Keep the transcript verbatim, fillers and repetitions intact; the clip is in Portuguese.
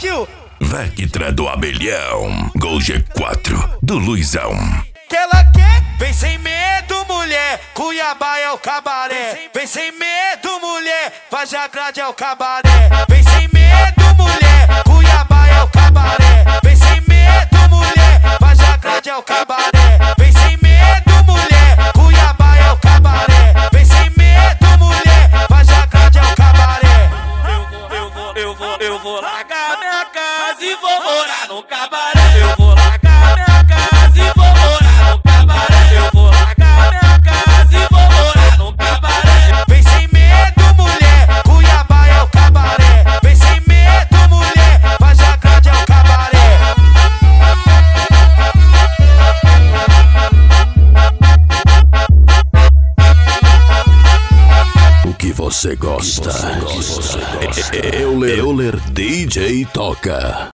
tio. Vectra do Abelhão, Gol G quatro do Luizão. Que ela quer? Vem sem medo, mulher, Cuiabá é o cabaré. Vem sem medo, mulher, Vargem Grande é o cabaré. Vem sem medo, mulher, Cuiabá é o cabaré. Vem sem medo, mulher, Vargem Grande é o cabaré. Vem sem medo, mulher, Cuiabá é o cabaré. Vem sem medo, mulher, Vargem Grande é o cabaré. Eu vou, eu vou, eu vou, eu vou largar minha casa e vou morar no cabaré. Eu vou largar minha casa e vou morar no cabaré. Eu vou largar minha casa e vou morar no cabaré. Vem sem medo, mulher, Cuiabá é o cabaré. Vem sem medo, mulher, Vargem Grande é o cabaré. O que você gosta? Euler, Euler D J toca.